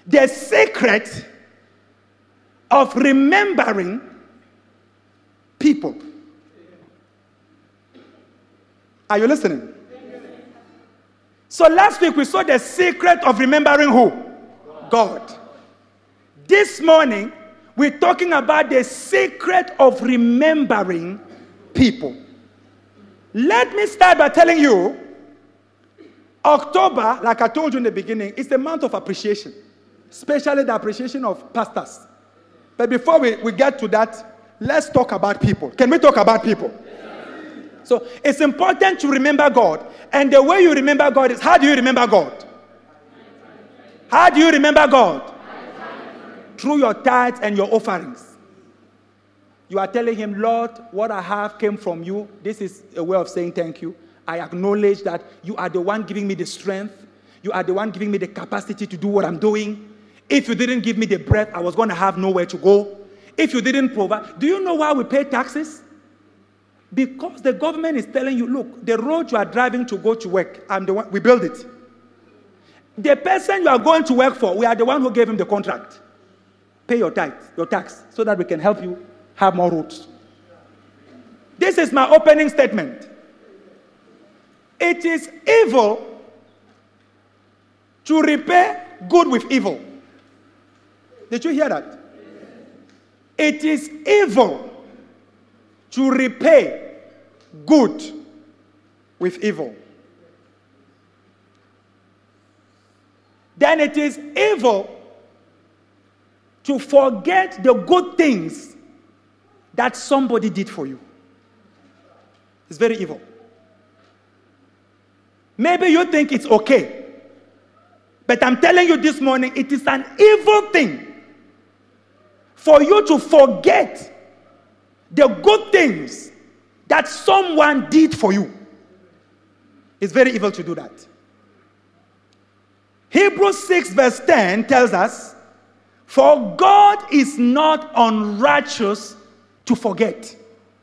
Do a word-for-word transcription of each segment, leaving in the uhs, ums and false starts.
The secret of remembering people. Are you listening? So last week we saw the secret of remembering who? God. This morning we're talking about the secret of remembering people. Let me start by telling you, October, like I told you in the beginning, is the month of appreciation, especially the appreciation of pastors. But before we, we get to that, let's talk about people. Can we talk about people? So it's important to remember God. And the way you remember God is, how do you remember God? How do you remember God? Through your tithes and your offerings. You are telling him, Lord, what I have came from you. This is a way of saying thank you. I acknowledge that you are the one giving me the strength. You are the one giving me the capacity to do what I'm doing. If you didn't give me the breath, I was going to have nowhere to go. If you didn't provide. Do you know why we pay taxes? Because the government is telling you, look, the road you are driving to go to work, I'm the one, we build it. The person you are going to work for, we are the one who gave him the contract. Pay your tithe, your tax, so that we can help you have more roads. This is my opening statement. It is evil to repay good with evil. Did you hear that? It is evil to repay good with evil. Then it is evil to forget the good things that somebody did for you. It's very evil. Maybe you think it's okay, but I'm telling you this morning, it is an evil thing for you to forget the good things that someone did for you. It's very evil to do that. Hebrews six verse ten tells us, for God is not unrighteous to forget.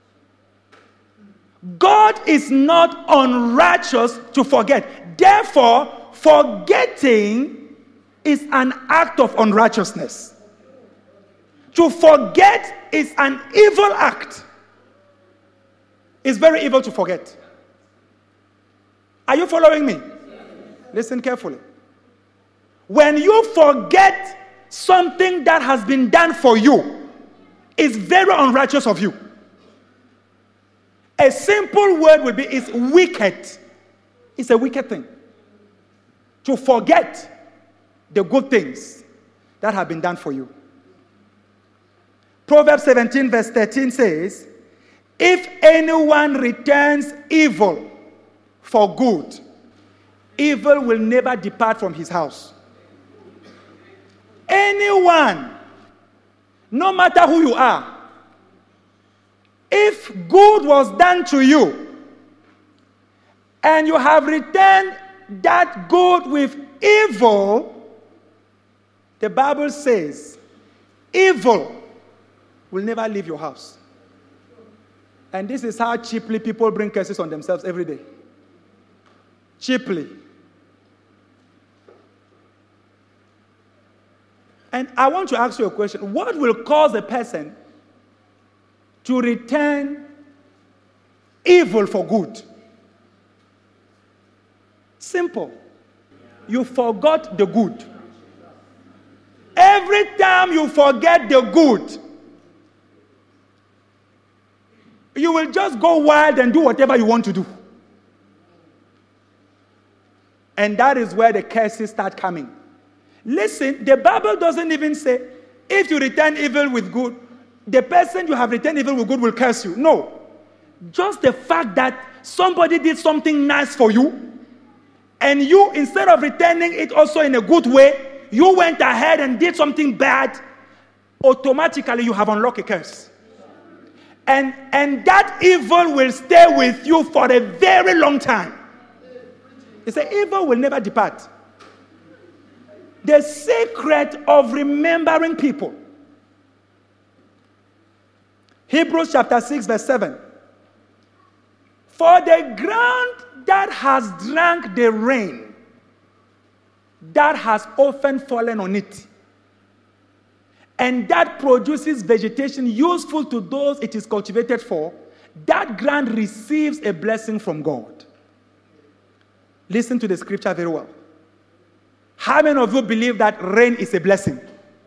God is not unrighteous to forget. Therefore, forgetting is an act of unrighteousness. To forget is an evil act. It's very evil to forget. Are you following me? Listen carefully. When you forget something that has been done for you, it's very unrighteous of you. A simple word would be, it's wicked. It's a wicked thing to forget the good things that have been done for you. Proverbs seventeen verse thirteen says, if anyone returns evil for good, evil will never depart from his house. Anyone, no matter who you are, if good was done to you and you have returned that good with evil, the Bible says evil will never leave your house. And this is how cheaply people bring curses on themselves every day. Cheaply. And I want to ask you a question. What will cause a person to return evil for good? Simple. You forgot the good. Every time you forget the good, you will just go wild and do whatever you want to do. And that is where the curses start coming. Listen, the Bible doesn't even say, if you return evil with good, the person you have returned evil with good will curse you. No. Just the fact that somebody did something nice for you, and you, instead of returning it also in a good way, you went ahead and did something bad, automatically you have unlocked a curse. And, and that evil will stay with you for a very long time. It's an evil will never depart. The secret of remembering people. Hebrews chapter six verse seven. For the ground that has drank the rain that has often fallen on it, and that produces vegetation useful to those it is cultivated for, that ground receives a blessing from God. Listen to the scripture very well. How many of you believe that rain is a blessing?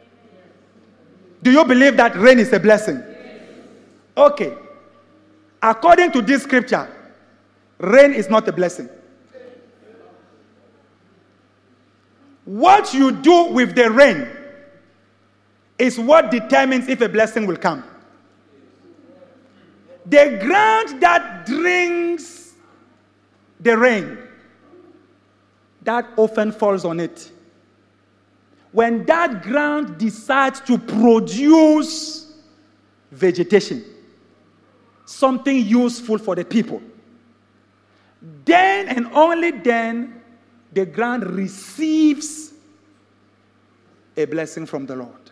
Do you believe that rain is a blessing? Okay. According to this scripture, rain is not a blessing. What you do with the rain is what determines if a blessing will come. The ground that drinks the rain, that often falls on it. When that ground decides to produce vegetation, something useful for the people, then and only then the ground receives a blessing from the Lord.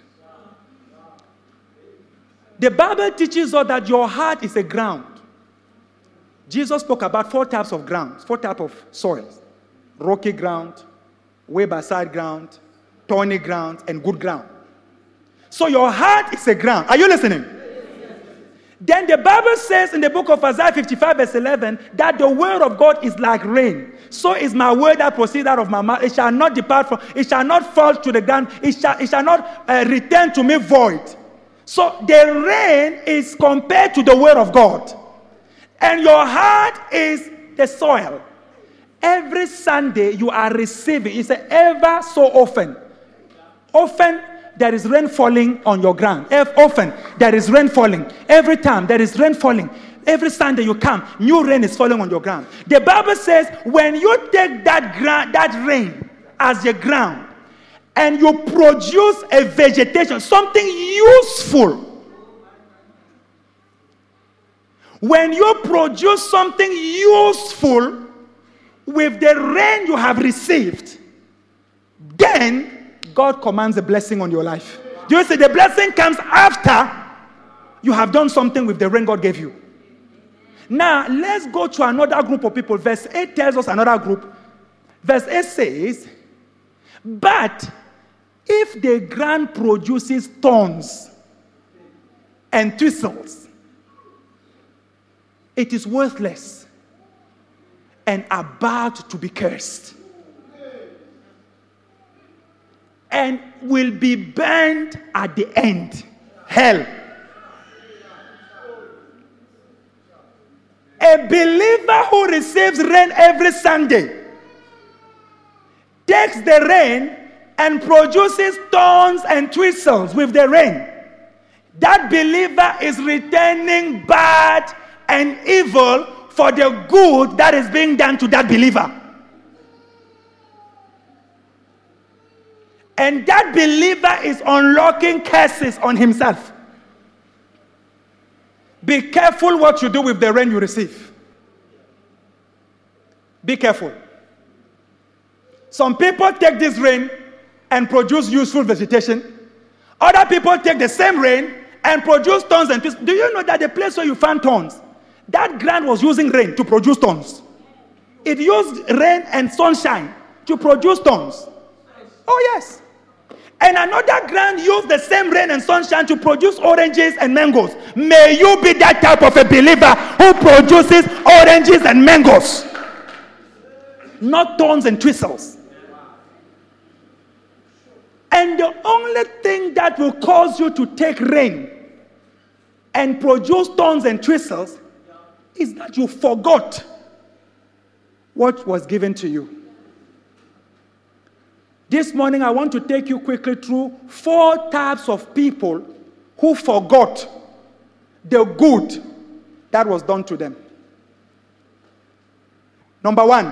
The Bible teaches us that your heart is a ground. Jesus spoke about four types of grounds, four types of soils. Rocky ground, way by side ground, thorny ground, and good ground. So your heart is a ground. Are you listening? Then the Bible says in the book of Isaiah fifty-five verse eleven that the word of God is like rain. So is my word that proceeds out of my mouth. It shall not depart from, it shall not fall to the ground. It shall, it shall not uh, return to me void. So the rain is compared to the word of God. And your heart is the soil. Every Sunday you are receiving, it's ever so often. Often there is rain falling on your ground. Often there is rain falling. Every time there is rain falling. Every Sunday you come, new rain is falling on your ground. The Bible says when you take that ground, that rain as your ground, and you produce a vegetation, something useful. When you produce something useful with the rain you have received, then God commands a blessing on your life. Do you see? The blessing comes after you have done something with the rain God gave you. Now, let's go to another group of people. Verse eight tells us another group. Verse eight says, but if the ground produces thorns and thistles, it is worthless and about to be cursed, and will be burned at the end. Hell. A believer who receives rain every Sunday takes the rain and produces thorns and thistles with the rain. That believer is returning bad and evil for the good that is being done to that believer. And that believer is unlocking curses on himself. Be careful what you do with the rain you receive. Be careful. Some people take this rain and produce useful vegetation. Other people take the same rain and produce thorns and thistles. Do you know that the place where you found thorns, that ground was using rain to produce thorns? It used rain and sunshine to produce thorns. Oh yes. And another ground used the same rain and sunshine to produce oranges and mangoes. May you be that type of a believer who produces oranges and mangoes, not thorns and thistles. And the only thing that will cause you to take rain and produce thorns and thistles is that you forgot what was given to you. This morning, I want to take you quickly through four types of people who forgot the good that was done to them. Number one,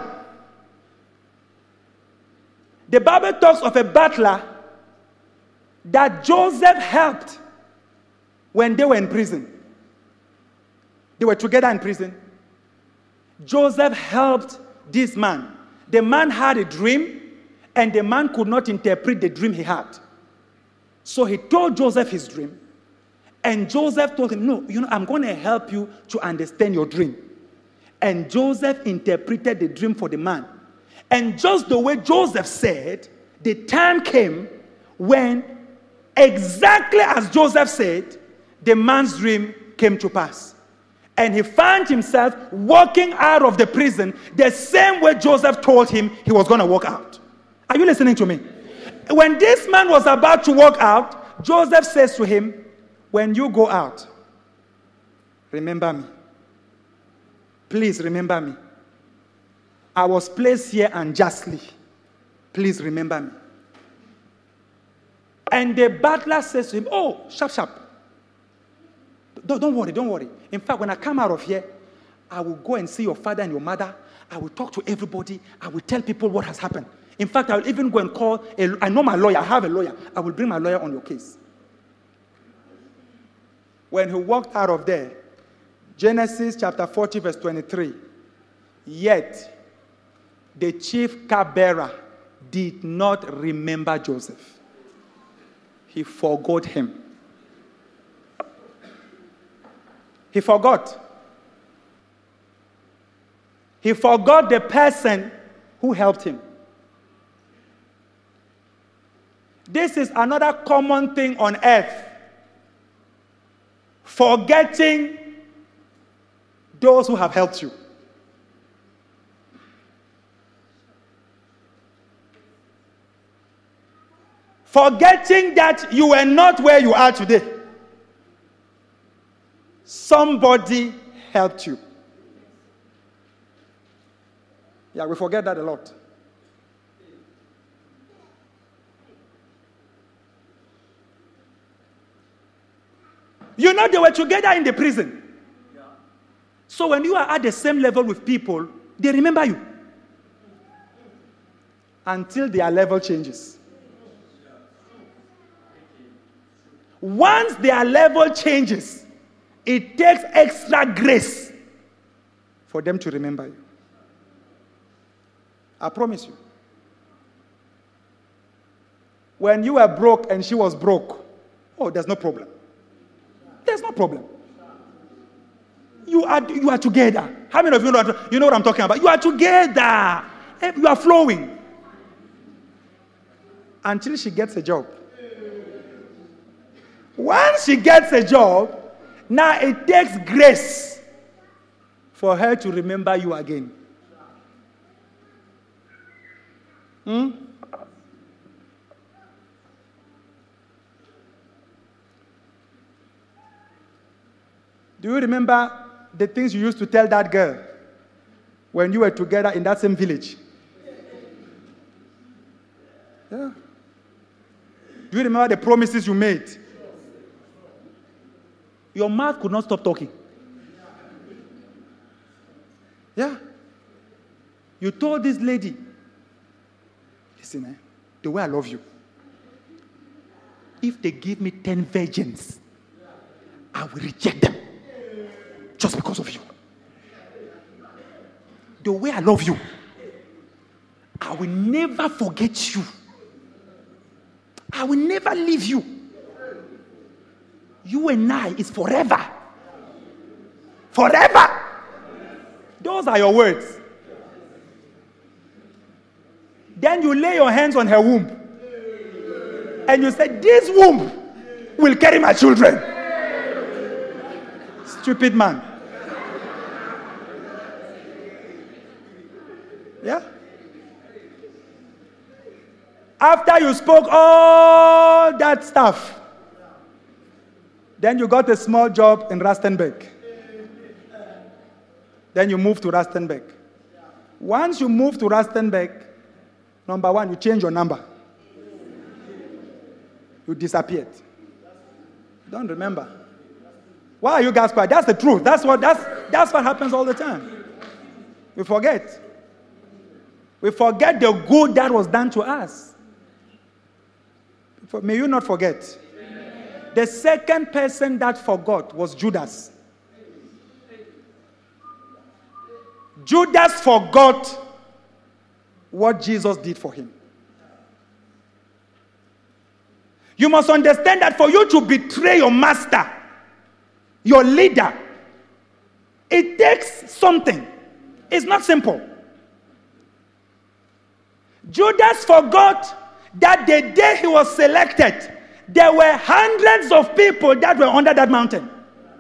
the Bible talks of a butler that Joseph helped when they were in prison. They were together in prison. Joseph helped this man. The man had a dream, and the man could not interpret the dream he had. So he told Joseph his dream. And Joseph told him, no, you know, I'm going to help you to understand your dream. And Joseph interpreted the dream for the man. And just the way Joseph said, the time came when, exactly as Joseph said, the man's dream came to pass. And he found himself walking out of the prison the same way Joseph told him he was going to walk out. Are you listening to me? When this man was about to walk out, Joseph says to him, when you go out, remember me. Please remember me. I was placed here unjustly. Please remember me. And the butler says to him, oh, sharp, sharp. Don't, don't worry, don't worry. In fact, when I come out of here, I will go and see your father and your mother. I will talk to everybody. I will tell people what has happened. In fact, I will even go and call, a, I know my lawyer, I have a lawyer. I will bring my lawyer on your case. When he walked out of there, Genesis chapter forty, verse twenty-three, yet the chief cupbearer did not remember Joseph. He forgot him. He forgot. He forgot the person who helped him. This is another common thing on earth. Forgetting those who have helped you. Forgetting that you were not where you are today. Somebody helped you. Yeah, we forget that a lot. You know, they were together in the prison. So when you are at the same level with people, they remember you. Until their level changes. Once their level changes, it takes extra grace for them to remember you. I promise you. When you were broke and she was broke, oh, there's no problem. There's no problem. You are, you are together. How many of you know, you know what I'm talking about? You are together. You are flowing. Until she gets a job. Once she gets a job, now it takes grace for her to remember you again. Hmm? Do you remember the things you used to tell that girl when you were together in that same village? Yeah. Do you remember the promises you made? Your mouth could not stop talking. Yeah. You told this lady, listen, eh, the way I love you, if they give me ten virgins, I will reject them. Just because of you. The way I love you, I will never forget you. I will never leave you. You and I is forever. Forever. Those are your words. Then you lay your hands on her womb. And you say, this womb will carry my children. Stupid man. Yeah? After you spoke all that stuff, then you got a small job in Rustenburg. Then you moved to Rustenburg. Once you move to Rustenburg, number one, you change your number. You disappeared. Don't remember. Why are you guys quiet? That's the truth. That's what, that's, that's what happens all the time. We forget. We forget the good that was done to us. May you not forget. Amen. The second person that forgot was Judas. Judas forgot what Jesus did for him. You must understand that for you to betray your master, your leader, it takes something. It's not simple. Judas forgot that the day he was selected, there were hundreds of people that were under that mountain.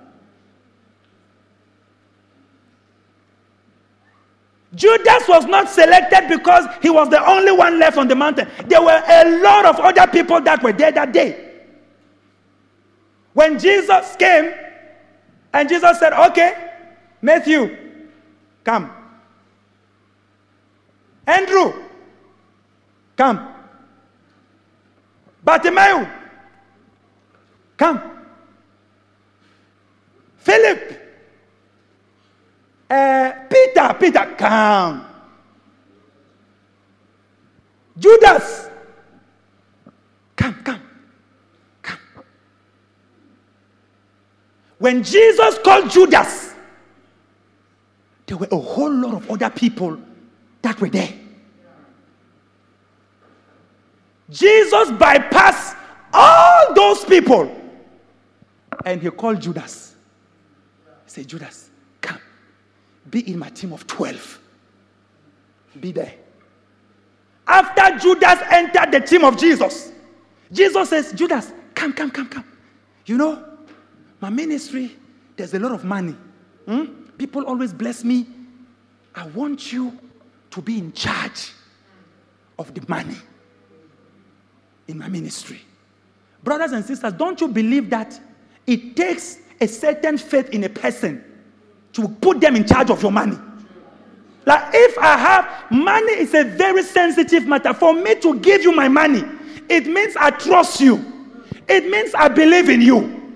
Judas was not selected because he was the only one left on the mountain. There were a lot of other people that were there that day. When Jesus came, and Jesus said, okay, Matthew, come. Andrew, come. Bartimaeus, come. Philip, uh, Peter, Peter, come. Judas, come, come, come. When Jesus called Judas, there were a whole lot of other people that were there. Jesus bypassed all those people and he called Judas. He said, Judas, come. Be in my team of twelve. Be there. After Judas entered the team of Jesus, Jesus says, Judas, come, come, come, come. You know, my ministry, there's a lot of money. Hmm? People always bless me. I want you to be in charge of the money in my ministry. Brothers and sisters, don't you believe that it takes a certain faith in a person to put them in charge of your money? Like if I have money, is a very sensitive matter. For me to give you my money, it means I trust you. It means I believe in you.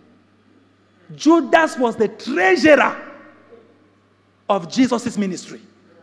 Judas was the treasurer of Jesus' ministry.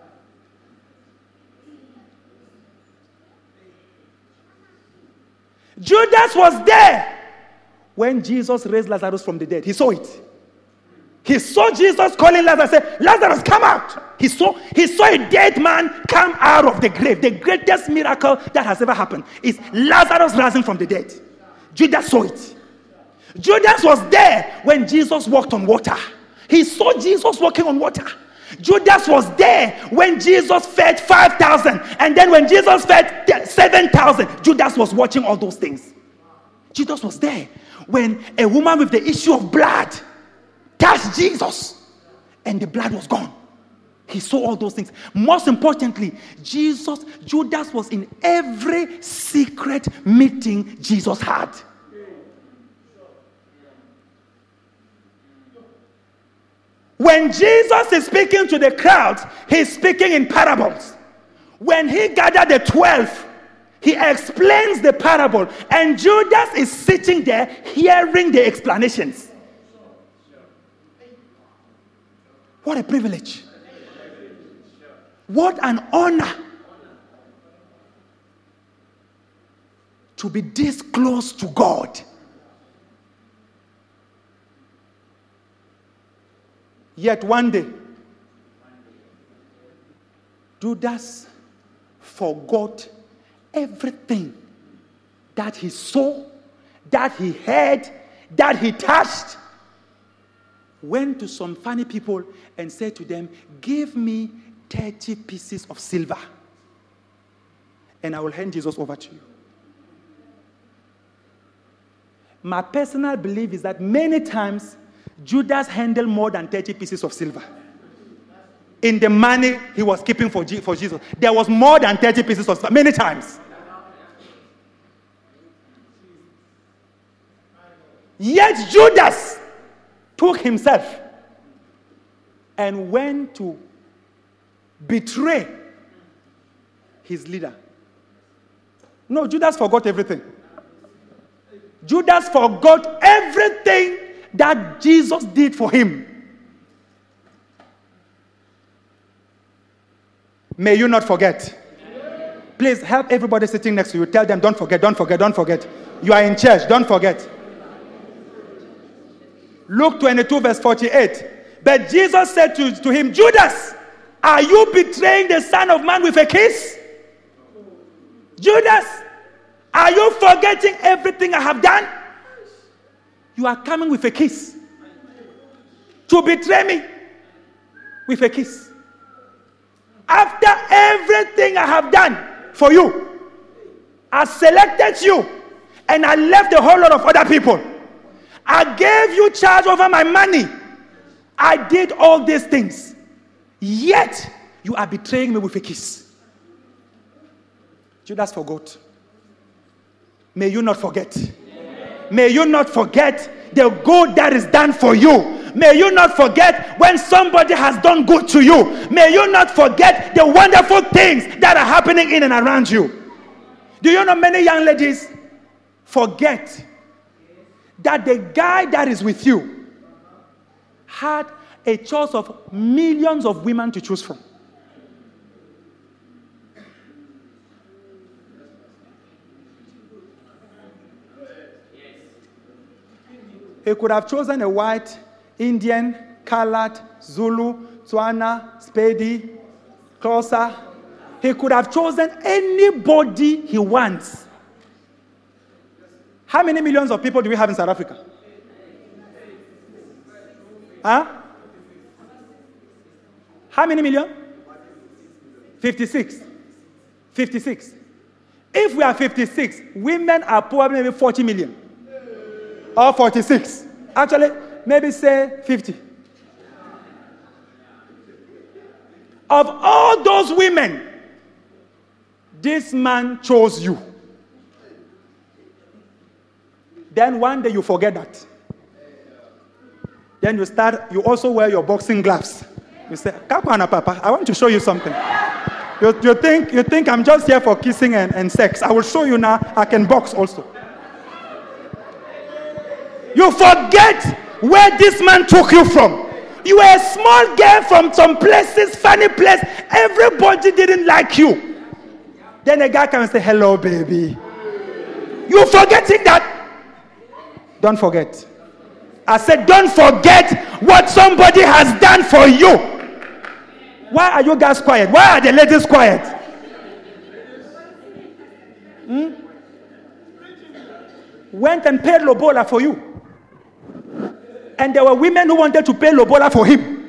Judas was there when Jesus raised Lazarus from the dead. He saw it. He saw Jesus calling Lazarus, say, Lazarus, come out. He saw, he saw a dead man come out of the grave. The greatest miracle that has ever happened is Lazarus rising from the dead. Judas saw it. Judas was there when Jesus walked on water. He saw Jesus walking on water. Judas was there when Jesus fed five thousand. And then when Jesus fed seven thousand, Judas was watching all those things. Judas was there when a woman with the issue of blood touched Jesus and the blood was gone. He saw all those things. Most importantly, Jesus, Judas was in every secret meeting Jesus had. When Jesus is speaking to the crowds, he's speaking in parables. When he gathered the twelve, he explains the parable, and Judas is sitting there hearing the explanations. What a privilege. What an honor to be this close to God. Yet one day, Judas forgot everything that he saw, that he heard, that he touched. Went to some funny people and said to them, give me thirty pieces of silver and I will hand Jesus over to you. My personal belief is that many times Judas handled more than thirty pieces of silver. In the money he was keeping for, G- for Jesus, there was more than thirty pieces of silver, many times. Yet Judas took himself and went to betray his leader. No, Judas forgot everything. Judas forgot everything that Jesus did for him. May you not forget. Please help everybody sitting next to you. Tell them, don't forget, don't forget, don't forget. You are in church, don't forget. Luke twenty-two verse forty-eight. But Jesus said to, to him, Judas, are you betraying the Son of Man with a kiss? Judas, are you forgetting everything I have done? You are coming with a kiss to betray me with a kiss. After everything I have done for you, I selected you, and I left a whole lot of other people. I gave you charge over my money. I did all these things. Yet, you are betraying me with a kiss. Judas forgot. May you not forget. May you not forget the good that is done for you. May you not forget when somebody has done good to you. May you not forget the wonderful things that are happening in and around you. Do you know many young ladies forget that the guy that is with you had a choice of millions of women to choose from? He could have chosen a white, Indian, colored, Zulu, Tswana, Spedi, Xhosa. He could have chosen anybody he wants. How many millions of people do we have in South Africa? Huh? How many million? fifty-six. fifty-six. If we are fifty-six, women are probably maybe forty million. Or forty-six. Actually, maybe say fifty. Of all those women, this man chose you. Then one day you forget that. Then you start, you also wear your boxing gloves. You say, Kapana Papa, I want to show you something. You, you, think, you think I'm just here for kissing and, and sex. I will show you now, I can box also. You forget where this man took you from. You were a small girl from some places, funny place. Everybody didn't like you. Then a guy can say, hello, baby. You forgetting that? Don't forget. I said, don't forget what somebody has done for you. Why are you guys quiet? Why are the ladies quiet? Hmm? Went and paid lobola for you. And there were women who wanted to pay lobola for him.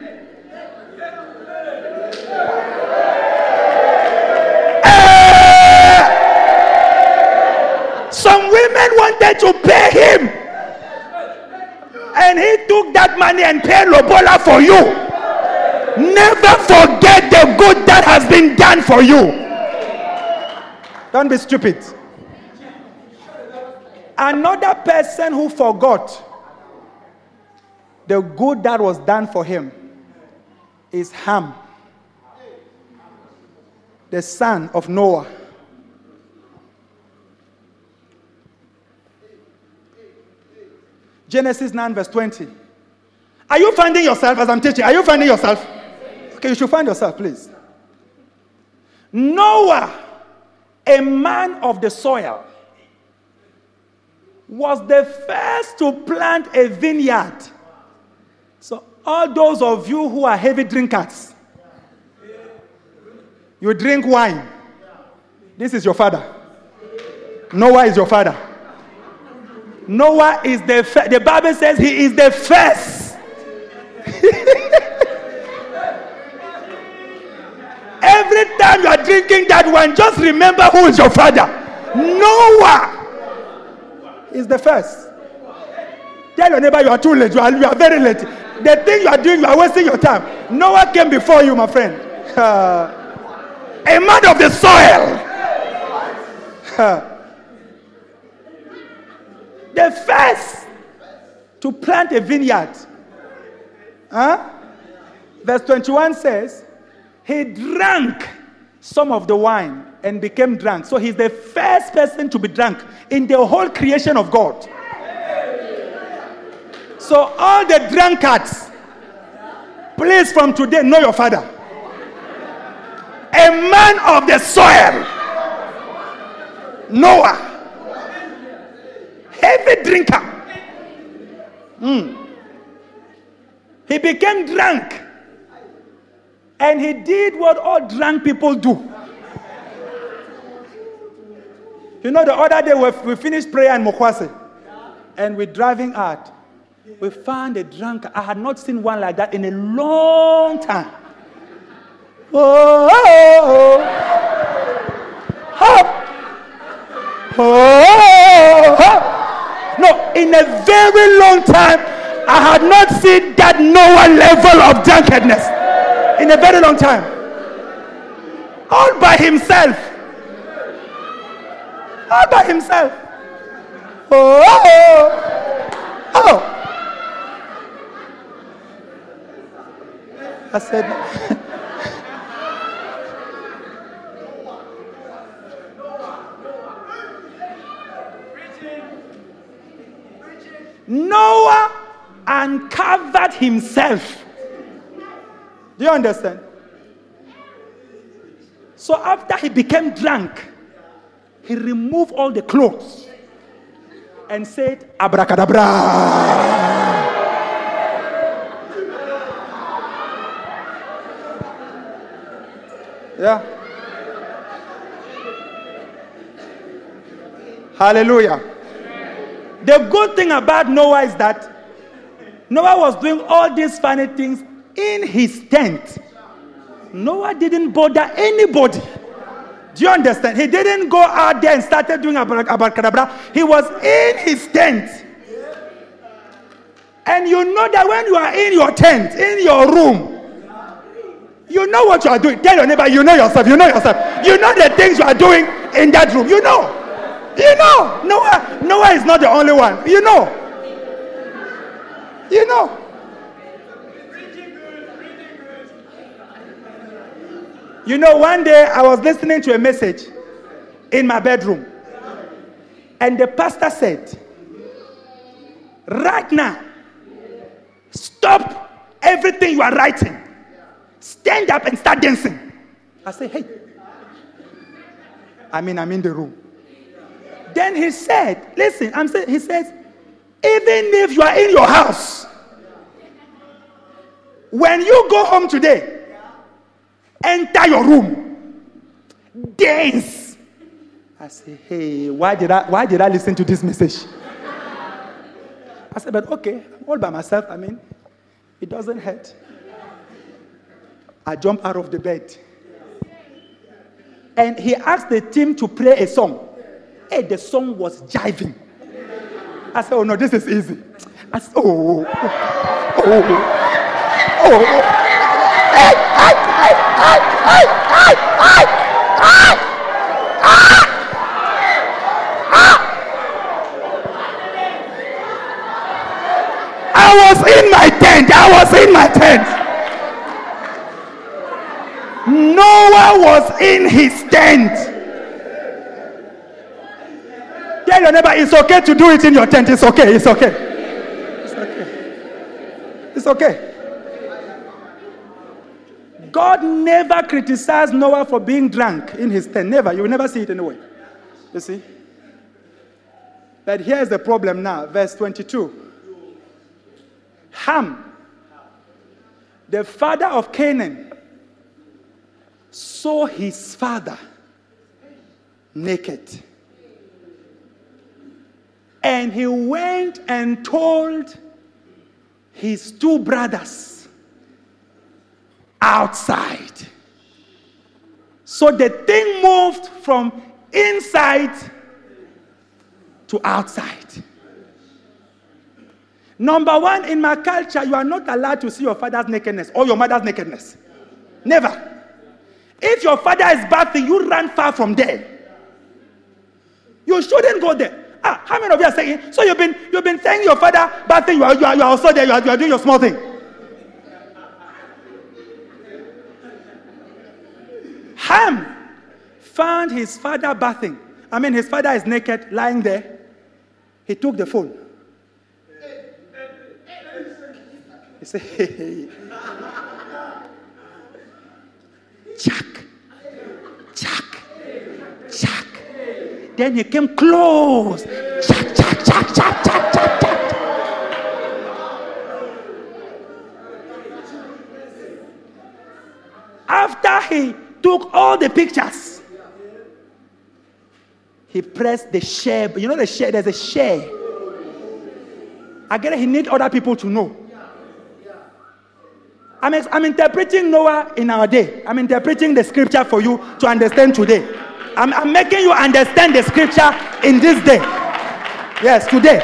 Uh, some women wanted to pay him. And he took that money and paid lobola for you. Never forget the good that has been done for you. Don't be stupid. Another person who forgot the good that was done for him is Ham, the son of Noah. Genesis nine verse twenty. Are you finding yourself as I'm teaching? Are you finding yourself? Okay, you should find yourself, please. Noah, a man of the soil, was the first to plant a vineyard. So all those of you who are heavy drinkers, you drink wine. This is your father. Noah is your father. Noah is the first. The Bible says he is the first. Every time you are drinking that wine, just remember who is your father. Noah is the first. Tell your neighbor you are too late. You are, you are very late. The thing you are doing, you are wasting your time. Noah came before you, my friend. Uh, a man of the soil. Uh, the first to plant a vineyard. Huh? Verse twenty-one says, he drank some of the wine and became drunk. So he's the first person to be drunk in the whole creation of God. So all the drunkards, please from today know your father. A man of the soil. Noah. Heavy drinker. Mm. He became drunk. And he did what all drunk people do. You know, the other day we, we finished prayer in Mokwase. And we're driving out. We found a drunkard. I had not seen one like that in a long time. Oh, oh, oh. Hop. Oh, oh. No, in a very long time, I had not seen that Noah level of drunkenness. In a very long time. All by himself. All by himself. Oh, oh, oh. I said, Noah uncovered himself. Do you understand? So after he became drunk, he removed all the clothes and said, abracadabra. Yeah. Hallelujah. The good thing about Noah is that Noah was doing all these funny things in his tent. Noah didn't bother anybody. Do you understand? He didn't go out there and started doing abracadabra. He was in his tent. And you know that when you are in your tent, in your room, you know what you are doing. Tell your neighbor, you know yourself, you know yourself. You know the things you are doing in that room. You know. You know. Noah, Noah is not the only one. You know. You know. You know, one day I was listening to a message in my bedroom. And the pastor said, right now, stop everything you are writing. Stand up and start dancing. I say, hey. I mean, I'm in the room. Then he said, listen, I'm saying, he says, even if you are in your house, when you go home today, enter your room, dance. I say, hey, why did I why did I listen to this message? I said, but okay, I'm all by myself. I mean, it doesn't hurt. I jump out of the bed. And he asked the team to play a song. Hey, the song was jiving. I said, oh no, this is easy. I said, oh, oh, oh, oh. Hey, hey, hey, hey, hey, hey, hey, hey, ah, ah. I was in my tent. I was in my tent. Noah was in his tent. Tell your neighbor, it's okay to do it in your tent. It's okay. It's okay. It's okay. It's okay. God never criticized Noah for being drunk in his tent. Never. You will never see it anyway. You see? But here's the problem now. Verse twenty-two. Ham, the father of Canaan, saw his father naked. And he went and told his two brothers outside. So the thing moved from inside to outside. Number one, in my culture, you are not allowed to see your father's nakedness or your mother's nakedness. Never. If your father is bathing, you run far from there. You shouldn't go there. Ah, how many of you are saying? So you've been you've been saying your father bathing, you are you are, you are also there, you are, you are doing your small thing. Ham found his father bathing. I mean, his father is naked, lying there. He took the phone. He said, hey. Chuck, chuck, chuck. Then he came close. Chuck, chuck, chuck, chuck, chuck, chuck, chuck. After he took all the pictures, he pressed the share. You know the share? There's a share. I get it. He needs other people to know. I'm, I'm interpreting Noah in our day. I'm interpreting the scripture for you to understand today. I'm, I'm making you understand the scripture in this day. Yes, today.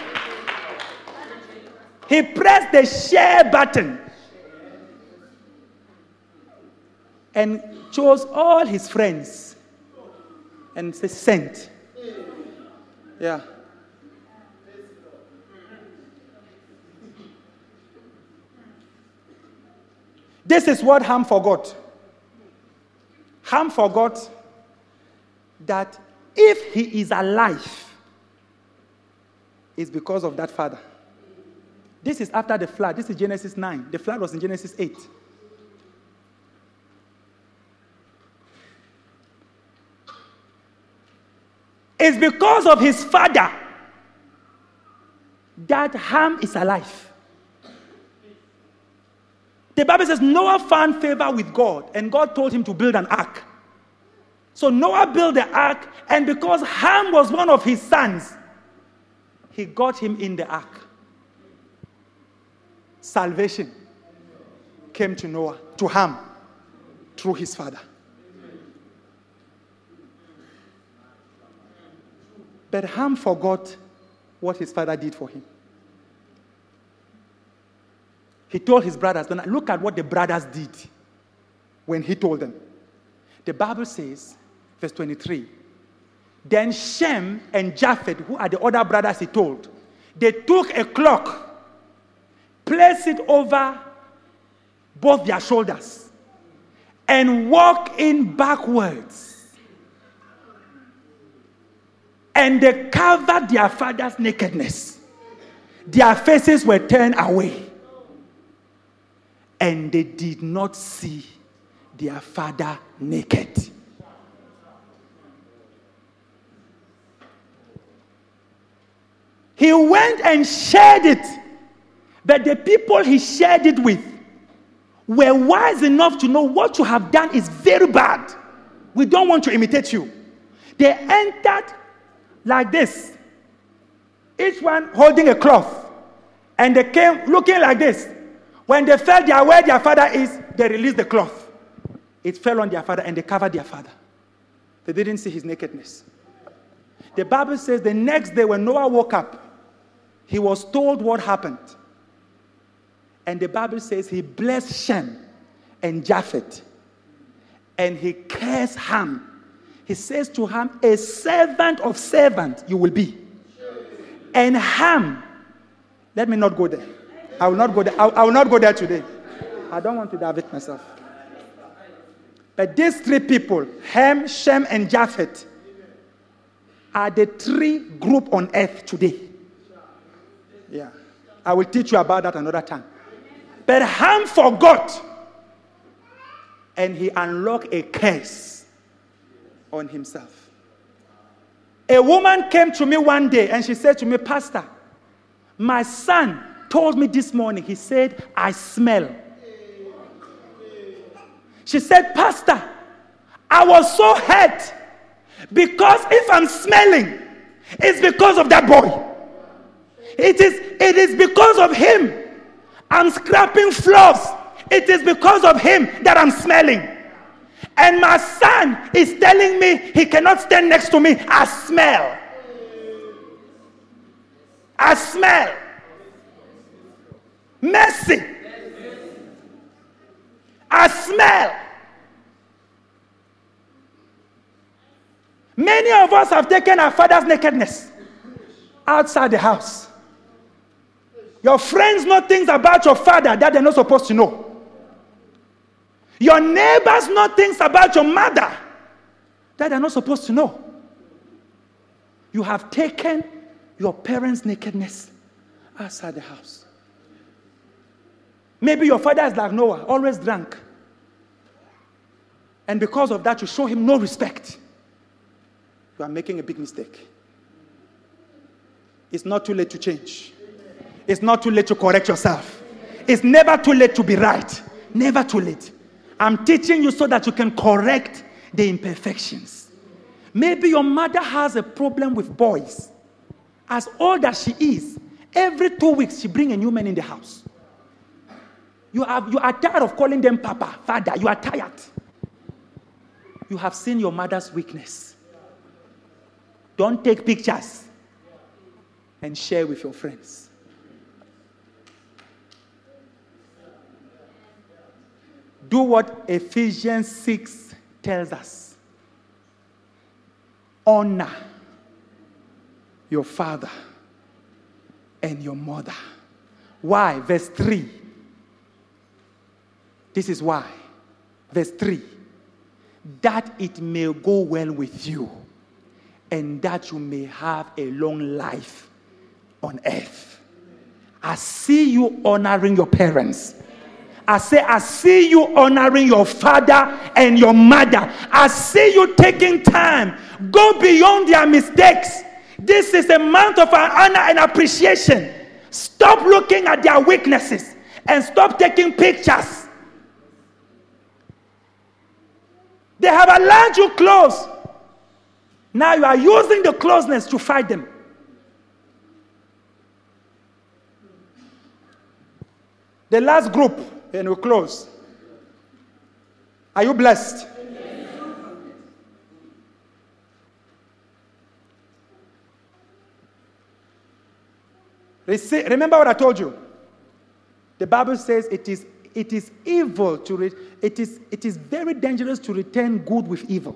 He pressed the share button and chose all his friends and said, sent. Yeah. This is what Ham forgot. Ham forgot that if he is alive, it's because of that father. This is after the flood. This is Genesis nine. The flood was in Genesis eight. It's because of his father that Ham is alive. The Bible says Noah found favor with God, and God told him to build an ark. So Noah built the ark, and because Ham was one of his sons, he got him in the ark. Salvation came to Noah, to Ham, through his father. But Ham forgot what his father did for him. He told his brothers, look at what the brothers did when he told them. The Bible says, verse twenty-three, then Shem and Japheth, who are the other brothers he told, they took a clock, placed it over both their shoulders, and walked in backwards. And they covered their father's nakedness. Their faces were turned away. And they did not see their father naked. He went and shared it. But the people he shared it with were wise enough to know what you have done is very bad. We don't want to imitate you. They entered like this, each one holding a cloth, and they came looking like this. When they felt they are where their father is, they released the cloth. It fell on their father, and they covered their father. They didn't see his nakedness. The Bible says the next day when Noah woke up, he was told what happened. And the Bible says he blessed Shem and Japheth, and he cursed Ham. He says to Ham, a servant of servants you will be. And Ham, let me not go there. I will not go there. I, I will not go there today. I don't want to divert myself. But these three people, Ham, Shem, and Japheth, are the three group on earth today. Yeah. I will teach you about that another time. But Ham forgot. And he unlocked a curse on himself. A woman came to me one day and she said to me, Pastor, my son told me this morning, he said, I smell. She said, Pastor, I was so hurt because if I'm smelling, it's because of that boy. It is, it is because of him. I'm scraping floors. It is because of him that I'm smelling. And my son is telling me he cannot stand next to me. I smell. I smell. Mercy. I smell. Many of us have taken our father's nakedness outside the house. Your friends know things about your father that they're not supposed to know. Your neighbors know things about your mother that they're not supposed to know. You have taken your parents' nakedness outside the house. Maybe your father is like Noah, always drunk. And because of that, you show him no respect. You are making a big mistake. It's not too late to change. It's not too late to correct yourself. It's never too late to be right. Never too late. I'm teaching you so that you can correct the imperfections. Maybe your mother has a problem with boys. As old as she is, every two weeks she brings a new man in the house. You are, you are tired of calling them Papa, Father. You are tired. You have seen your mother's weakness. Don't take pictures and share with your friends. Do what Ephesians six tells us. Honor your father and your mother. Why? Verse three. This is why. Verse three. That it may go well with you, and that you may have a long life on earth. I see you honoring your parents. I say, I see you honoring your father and your mother. I see you taking time. Go beyond their mistakes. This is a month of honor and appreciation. Stop looking at their weaknesses and stop taking pictures. They have allowed you close. Now you are using the closeness to fight them. The last group, and we close. Are you blessed? Yes. Remember what I told you. The Bible says it is it is evil to re- it is it is very dangerous to return good with evil.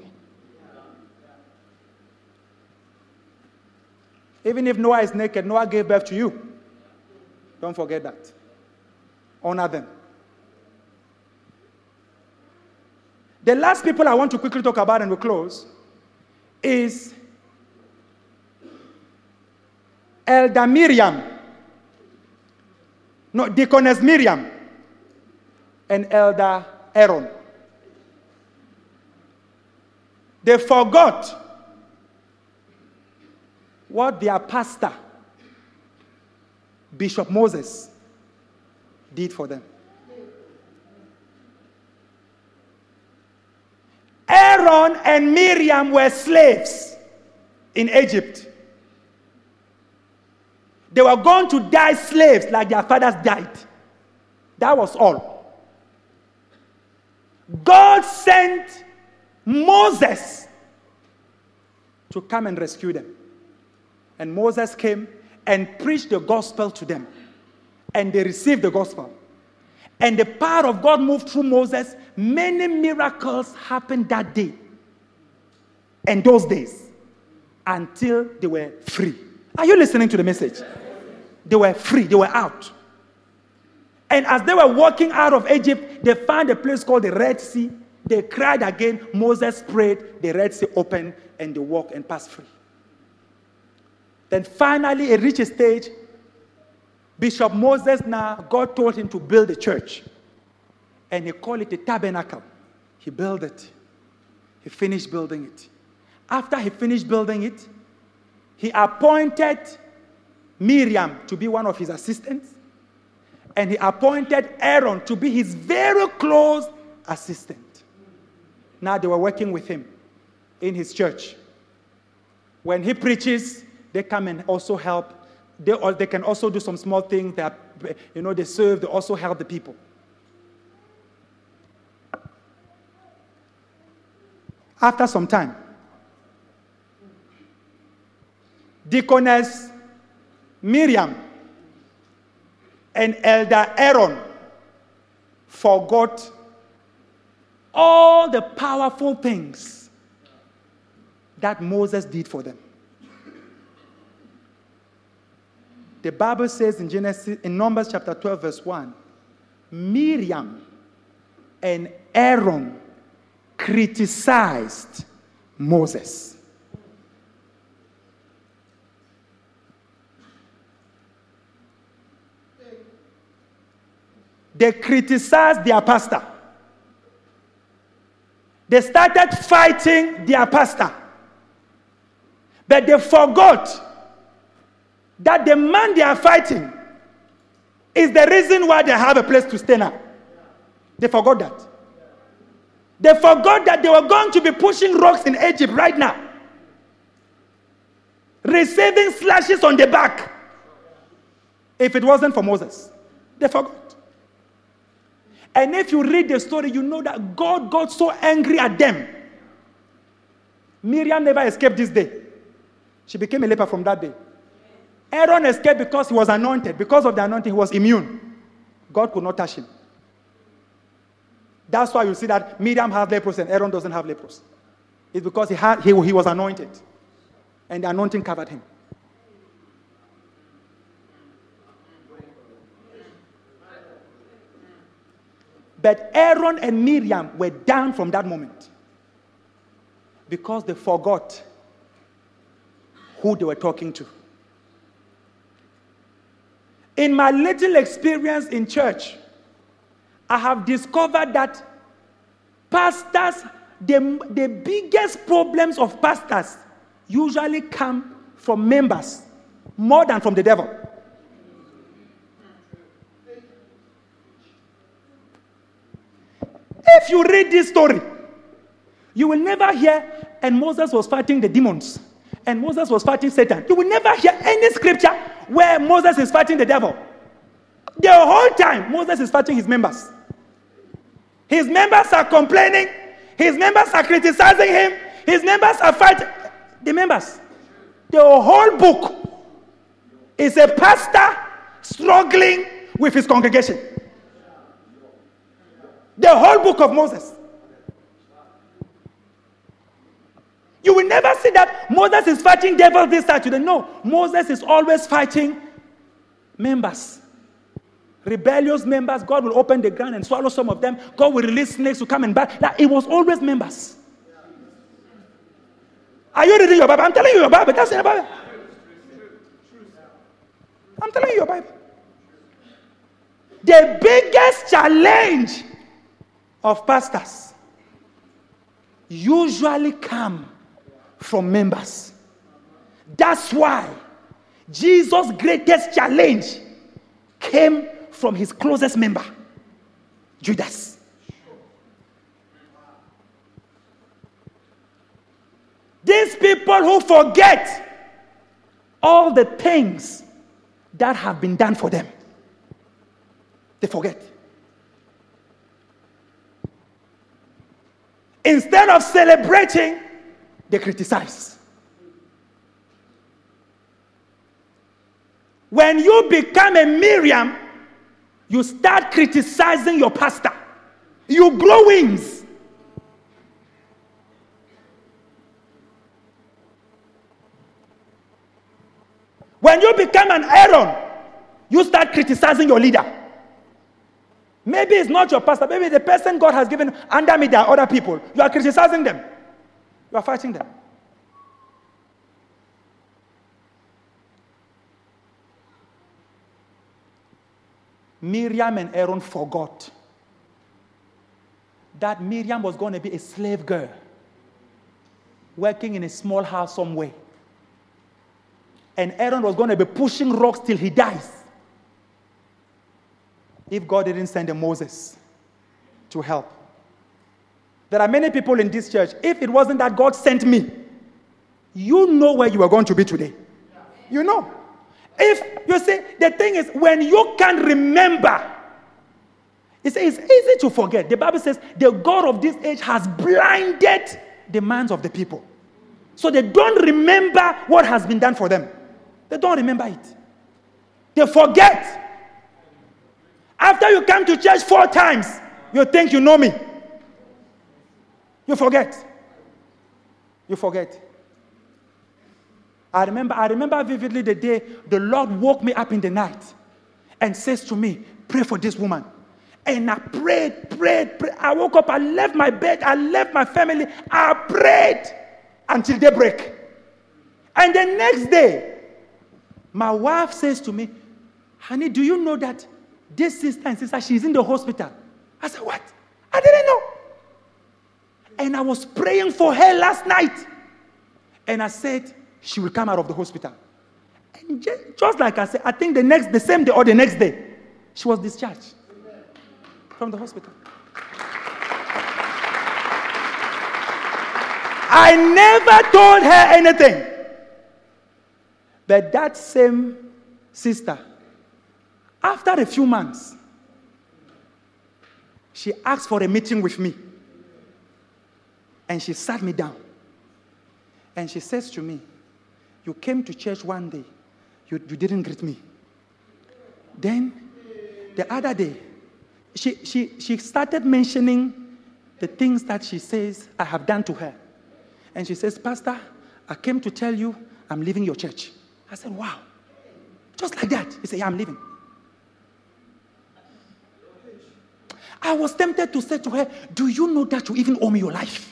Even if Noah is naked, Noah gave birth to you. Don't forget that. Honor them. The last people I want to quickly talk about and we'll close is Elder Miriam. No, Deaconess Miriam and Elder Aaron. They forgot what their pastor, Bishop Moses, did for them. Aaron and Miriam were slaves in Egypt. They were going to die slaves like their fathers died. That was all. God sent Moses to come and rescue them. And Moses came and preached the gospel to them. And they received the gospel. And the power of God moved through Moses. Many miracles happened that day and those days until they were free. Are you listening to the message? They were free. They were out. And as they were walking out of Egypt, they found a place called the Red Sea. They cried again. Moses prayed. The Red Sea opened and they walked and passed free. Then finally, it reached a stage. Bishop Moses now, God told him to build a church. And he called it a tabernacle. He built it. He finished building it. After he finished building it, he appointed Miriam to be one of his assistants. And he appointed Aaron to be his very close assistant. Now they were working with him in his church. When he preaches, they come and also help. They, or they can also do some small things that, you know, they serve, they also help the people. After some time, Deaconess Miriam and Elder Aaron forgot all the powerful things that Moses did for them. The Bible says in Genesis, in Numbers chapter twelve, verse one, Miriam and Aaron criticized Moses. They criticized their pastor. They started fighting their pastor. But they forgot that the man they are fighting is the reason why they have a place to stay now. They forgot that. They forgot that they were going to be pushing rocks in Egypt right now. Receiving slashes on the back. If it wasn't for Moses. They forgot. And if you read the story, you know that God got so angry at them Miriam never escaped this day. She became a leper from that day. Aaron escaped because he was anointed. Because of the anointing, he was immune. God could not touch him. That's why you see that Miriam has leprosy and Aaron doesn't have leprosy. It's because he, had, he, he was anointed. And the anointing covered him. But Aaron and Miriam were down from that moment because they forgot who they were talking to. In my little experience in church, I have discovered that pastors, the, the biggest problems of pastors usually come from members more than from the devil. If you read this story, you will never hear, and Moses was fighting the demons, and Moses was fighting Satan. You will never hear any scripture where Moses is fighting the devil. The whole time, Moses is fighting his members. His members are complaining. His members are criticizing him. His members are fighting the members. The whole book is a pastor struggling with his congregation. The whole book of Moses. You will never see that Moses is fighting devils this side today. No, Moses is always fighting members. Rebellious members. God will open the ground and swallow some of them. God will release snakes to come and bite. Like, it was always members. Are you reading your Bible? I'm telling you your Bible. That's in the Bible. I'm telling you your Bible. The biggest challenge of pastors usually come from members. That's why Jesus' greatest challenge came from his closest member, Judas. These people who forget all the things that have been done for them, they forget. Instead of celebrating, they criticize. When you become a Miriam, you start criticizing your pastor. You grow wings. When you become an Aaron, you start criticizing your leader. Maybe it's not your pastor. Maybe the person God has given under me, there are other people. You are criticizing them. You are fighting them. Miriam and Aaron forgot that Miriam was going to be a slave girl working in a small house somewhere. And Aaron was going to be pushing rocks till he dies if God didn't send a Moses to help. There are many people in this church. If it wasn't that God sent me, you know where you are going to be today. You know. If, you see, the thing is, when you can remember, it's, it's easy to forget. The Bible says, the God of this age has blinded the minds of the people. So they don't remember what has been done for them. They don't remember it. They forget. After you come to church four times, you think you know me. You forget. You forget. I remember, I remember vividly the day the Lord woke me up in the night and says to me, pray for this woman. And I prayed, prayed, prayed. I woke up, I left my bed, I left my family. I prayed until daybreak. And the next day, my wife says to me, honey, do you know that this sister and sister, she's in the hospital? I said, what? I didn't know. And I was praying for her last night. And I said, she will come out of the hospital. And just, just like I said, I think the next, the same day or the next day, she was discharged from the hospital. I never told her anything. But that same sister, after a few months, she asked for a meeting with me. And she sat me down. And she says to me, you came to church one day, you, you didn't greet me. Then, the other day, she, she, she started mentioning the things that she says I have done to her. And she says, Pastor, I came to tell you I'm leaving your church. I said, wow. Just like that. He said, yeah, I'm leaving. I was tempted to say to her, do you know that you even owe me your life?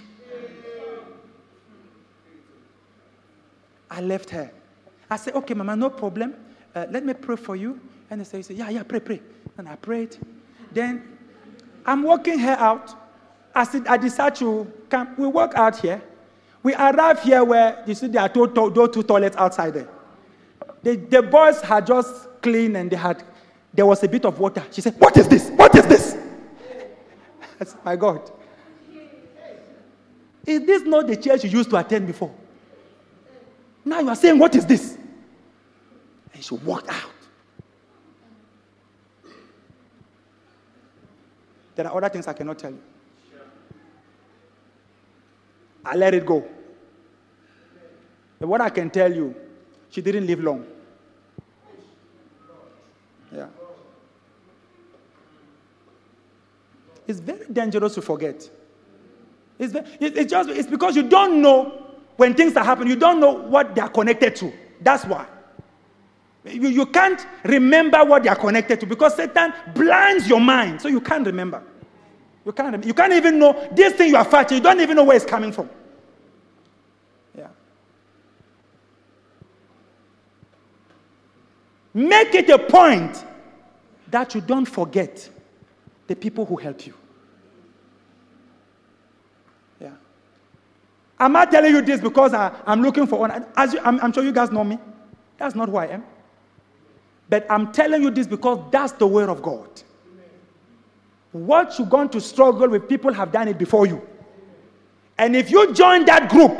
I left her. I said, okay, Mama, no problem. Uh, let me pray for you. And they say, say, yeah, yeah, pray, pray. And I prayed. Then I'm walking her out. I said, I decided to come. We walk out here. We arrive here where you see there are two, two, two toilets outside there. The, the boys had just cleaned and they had, there was a bit of water. She said, what is this? What is this? I said, my God. Is this not the church you used to attend before? Now you are saying, what is this? And she walked out. There are other things I cannot tell you. I let it go. But what I can tell you, she didn't live long. Yeah. It's very dangerous to forget. It's, very, it's just it's because you don't know when things are happening. You don't know what they are connected to. That's why. You, you can't remember what they are connected to because Satan blinds your mind, so you can't remember. You can't, you can't even know this thing you are fighting. You don't even know where it's coming from. Yeah. Make it a point that you don't forget the people who help you. Yeah. I'm not telling you this because I, I'm looking for one. As you, I'm, I'm sure you guys know me. That's not who I am. But I'm telling you this because that's the word of God. What you're going to struggle with, people have done it before you. And if you join that group,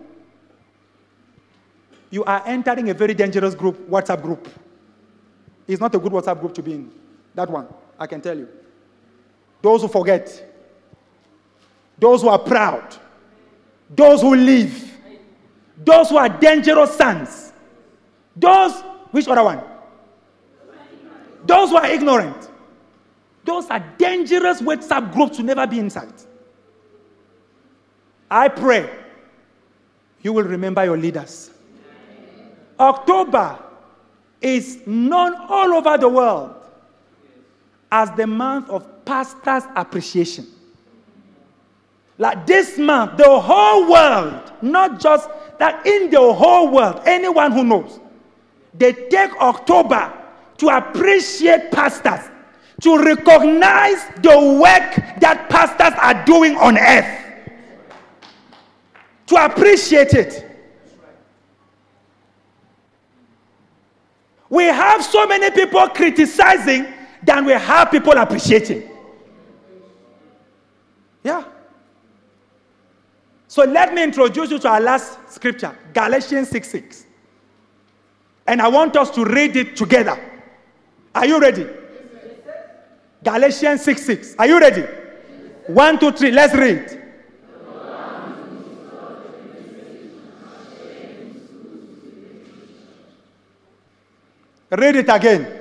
you are entering a very dangerous group, WhatsApp group. It's not a good WhatsApp group to be in. That one, I can tell you. Those who forget. Those who are proud. Those who leave. Those who are dangerous sons. Those, which other one? Those who are ignorant. Those are dangerous WhatsApp groups to never be inside. I pray you will remember your leaders. October is known all over the world as the month of pastors' appreciation. Like this month, the whole world, not just that, in the whole world, anyone who knows, they take October to appreciate pastors, to recognize the work that pastors are doing on earth, to appreciate it. We have so many people criticizing than we have people appreciating. Yeah. So let me introduce you to our last scripture, Galatians six six. And I want us to read it together. Are you ready? Galatians six six. Are you ready? One, two, three. Let's read. Read it again.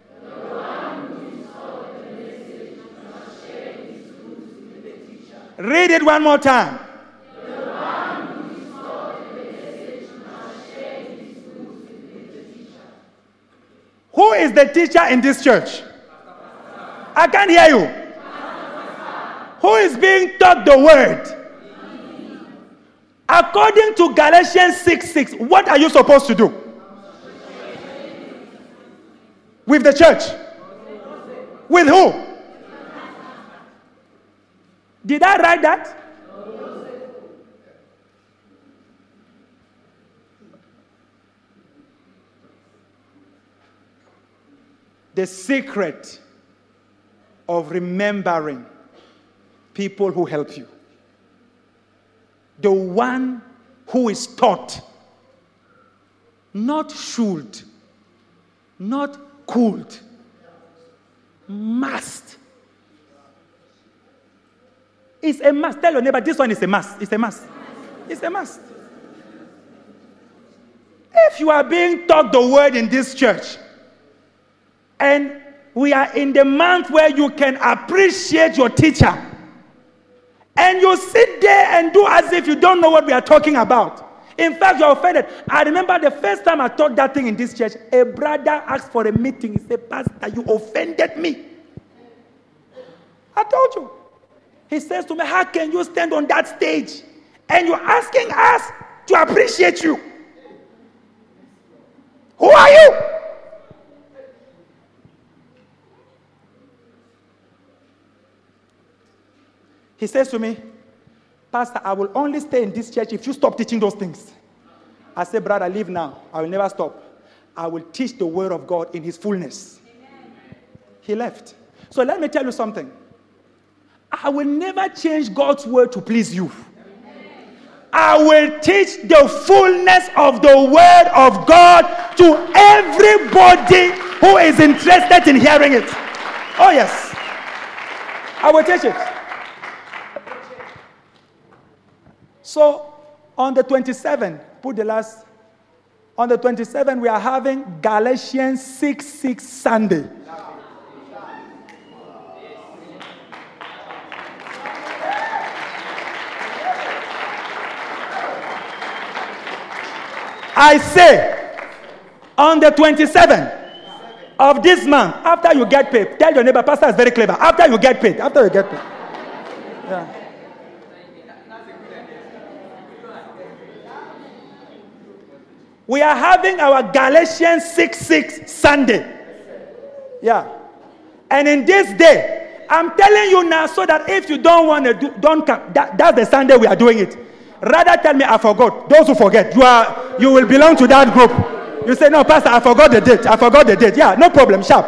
Read it one more time. Who is the teacher in this church? I can't hear you. Who is being taught the word? According to Galatians six six, what are you supposed to do? With the church? With who? Did I write that? The secret of remembering people who help you. The one who is taught, not should, not could, must. It's a must. Tell your neighbor, this one is a must. It's a must. It's a must. if you are being taught the word in this church, and we are in the month where you can appreciate your teacher, and you sit there and do as if you don't know what we are talking about. In fact, you're offended. I remember the first time I taught that thing in this church, a brother asked for a meeting. He said, Pastor, you offended me. I told you. He says to me, how can you stand on that stage and you're asking us to appreciate you? Who are you? He says to me, Pastor, I will only stay in this church if you stop teaching those things. I said, brother, leave now. I will never stop. I will teach the word of God in his fullness. Amen. He left. So let me tell you something. I will never change God's word to please you. Amen. I will teach the fullness of the word of God to everybody who is interested in hearing it. Oh yes. I will teach it. So, on the twenty-seventh, put the last, on the twenty-seventh, we are having Galatians six six Sunday. I say, on the twenty-seventh of this month, after you get paid, tell your neighbor, Pastor is very clever, after you get paid, after you get paid. Yeah. We are having our Galatians six six Sunday. Yeah. And in this day, I'm telling you now so that if you don't want to do, don't come. That, that's the Sunday we are doing it. Rather tell me I forgot. Those who forget, you are you will belong to that group. You say, no, Pastor, I forgot the date. I forgot the date. Yeah, no problem, sharp.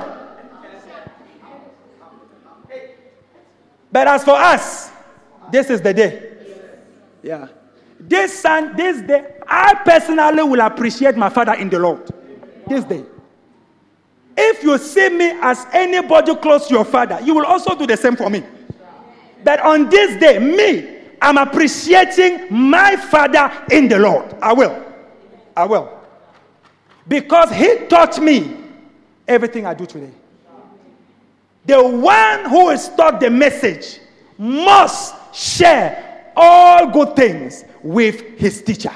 But as for us, this is the day. Yeah. This sun, this day, I personally will appreciate my father in the Lord. This day. If you see me as anybody close to your father, you will also do the same for me. But on this day, me, I'm appreciating my father in the Lord. I will. I will. Because he taught me everything I do today. The one who is taught the message must share all good things with his teacher.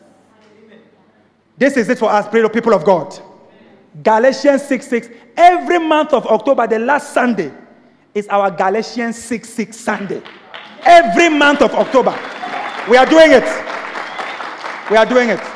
This is it for us, people of God. Galatians six six. Every month of October, the last Sunday, is our Galatians six six Sunday. Every month of October. We are doing it. We are doing it.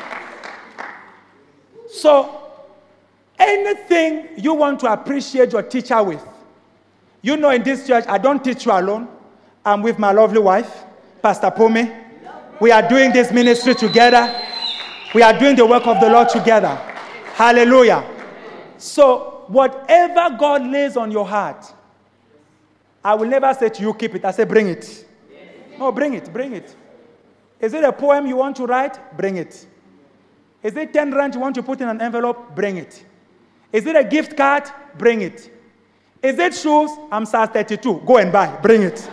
So, anything you want to appreciate your teacher with. You know, in this church, I don't teach you alone. I'm with my lovely wife, Pastor Pome. We are doing this ministry together. We are doing the work of the Lord together. Hallelujah. So, whatever God lays on your heart, I will never say to you, keep it. I say, bring it. No, bring it, bring it. Is it a poem you want to write? Bring it. Is it ten rand you want to put in an envelope? Bring it. Is it a gift card? Bring it. Is it shoes? I'm size thirty-two. Go and buy. Bring it.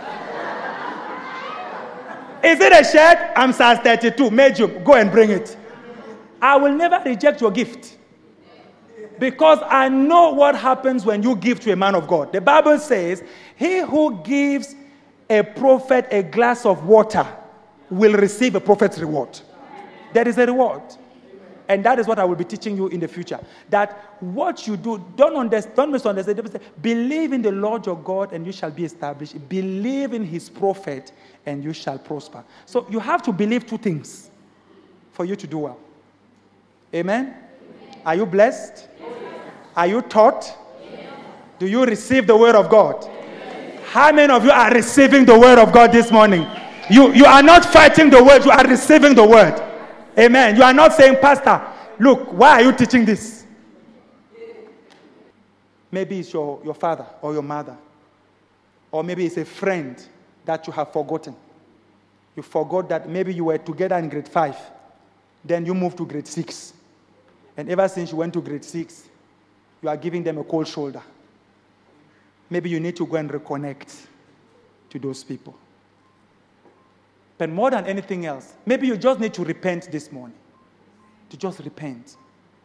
Is it a shirt? I'm size thirty-two. Medium. Go and bring it. I will never reject your gift. Because I know what happens when you give to a man of God. The Bible says, he who gives a prophet a glass of water will receive a prophet's reward. There is a reward. And that is what I will be teaching you in the future. That what you do, don't, understand, don't misunderstand. Believe in the Lord your God and you shall be established. Believe in his prophet and you shall prosper. So you have to believe two things for you to do well. Amen? Amen. Are you blessed? Yes. Are you taught? Yes. Do you receive the word of God? Yes. How many of you are receiving the word of God this morning? You, you are not fighting the word, you are receiving the word. Amen. You are not saying, Pastor, look, why are you teaching this? Maybe it's your, your father or your mother. Or maybe it's a friend that you have forgotten. You forgot that maybe you were together in grade five. Then you moved to grade six. And ever since you went to grade six, you are giving them a cold shoulder. Maybe you need to go and reconnect to those people. But more than anything else, maybe you just need to repent this morning. To just repent.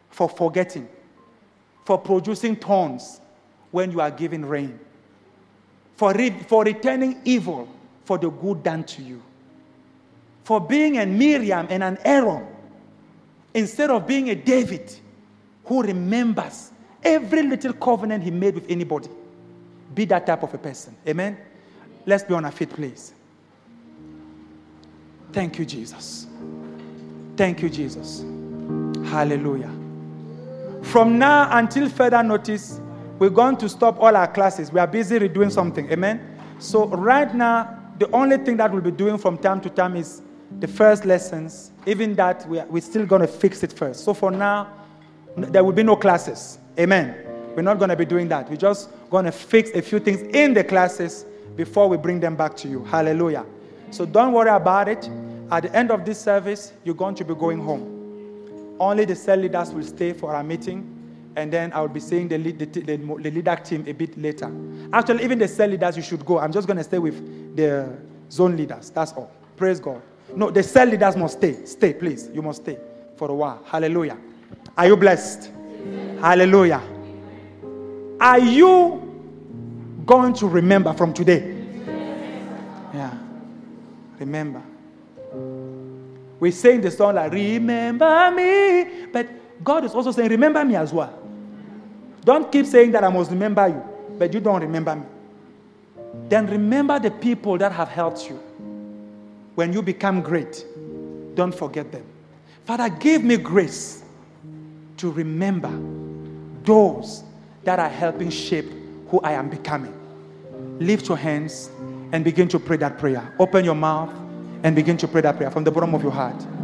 for forgetting, for producing thorns when you are giving rain, for, re- for returning evil for the good done to you, for being a Miriam and an Aaron instead of being a David who remembers every little covenant he made with anybody. Be that type of a person. Amen? Let's be on our feet, please. Thank you, Jesus. Thank you, Jesus. Hallelujah. From now until further notice, we're going to stop all our classes. We are busy redoing something. Amen? So right now, the only thing that we'll be doing from time to time is the first lessons. Even that, we are, we're still going to fix it first. So for now, there will be no classes. Amen? We're not going to be doing that. We're just going to fix a few things in the classes before we bring them back to you. Hallelujah. So don't worry about it. At the end of this service, you're going to be going home. Only the cell leaders will stay for our meeting, and then I will be seeing the, lead, the, the, the leader team a bit later. Actually, even the cell leaders, you should go. I'm just going to stay with the zone leaders. That's all. Praise God. No, the cell leaders must stay. Stay, please. You must stay for a while. Hallelujah. Are you blessed? Amen. Hallelujah. Are you going to remember from today? Yeah. Remember. We sing the song like, remember me. But God is also saying, remember me as well. Don't keep saying that I must remember you, but you don't remember me. Then remember the people that have helped you. When you become great, don't forget them. Father, give me grace to remember those that are helping shape who I am becoming. Lift your hands and begin to pray that prayer. Open your mouth and begin to pray that prayer from the bottom of your heart.